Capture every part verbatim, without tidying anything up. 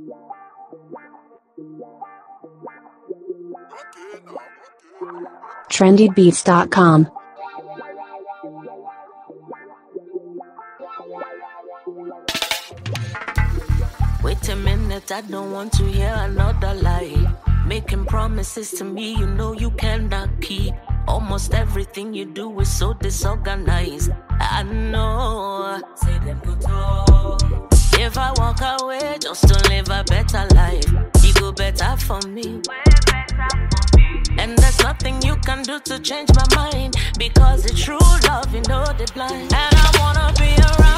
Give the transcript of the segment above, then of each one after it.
trendy beats dot com. Wait a minute, I don't want to hear another lie. Making promises to me you know you cannot keep. Almost everything you do is so disorganized. I know. Say them good talk. If I walk away just to live a better life, it go better for me. And there's nothing you can do to change my mind, because it's true love, you know they blind. And I wanna be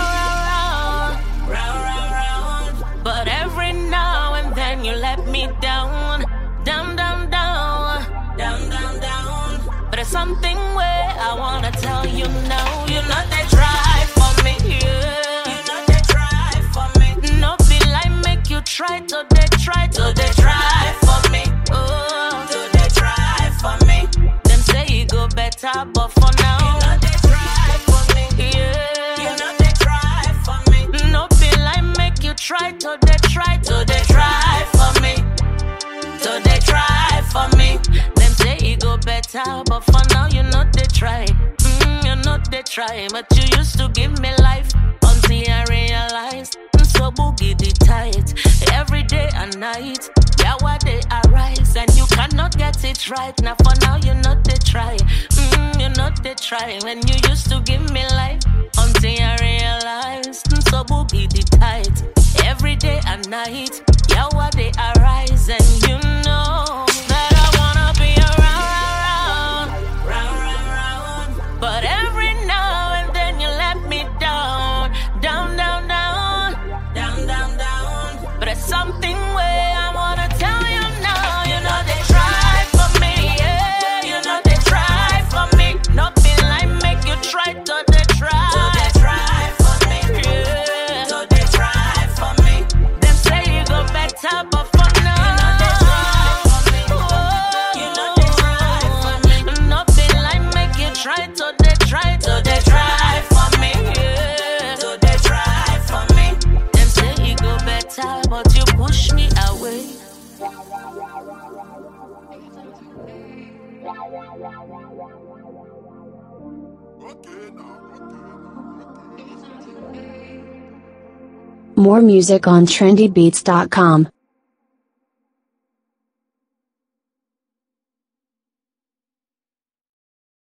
around, round, round, round, round. But every now and then you let me down, down, down, down, down, down, down. But there's something where I wanna tell you now. You know they try for me, yeah. You know they try for me. No be like make you try to they try to they try for me. Oh, to they try for me. Them say you go better, but for now, you know they try for me. Yeah, you know they try for me. No be like make you try to they try to they try for me. So they try for me. Them say you go better, but for now you know they try. Mm, you know they try, but you used to give me life until I realized. So boogie the tight every day and night. Yeah, what they arise and you cannot get it right. Now for now you know they try. Mm, you know they try when you used to give me life until I realized. So boogie the tight every day and night. Yeah, what they arise and you know that I wanna be around, round, round, round. But every now and then you let me down, down, down, down, down, down, down. But it's something where I wanna tell you now. You know they try for me, yeah. You know they try for me. Nothing like make you try to they try. So they try for me, yeah. So they try for me. Them say you go better, but for now, you know they try for me. Oh, you know they try for me. Nothing like make you try to they try. So they try for me, yeah. So they try for me. Them say you go better, but you push me away. More music on trendy beats dot com.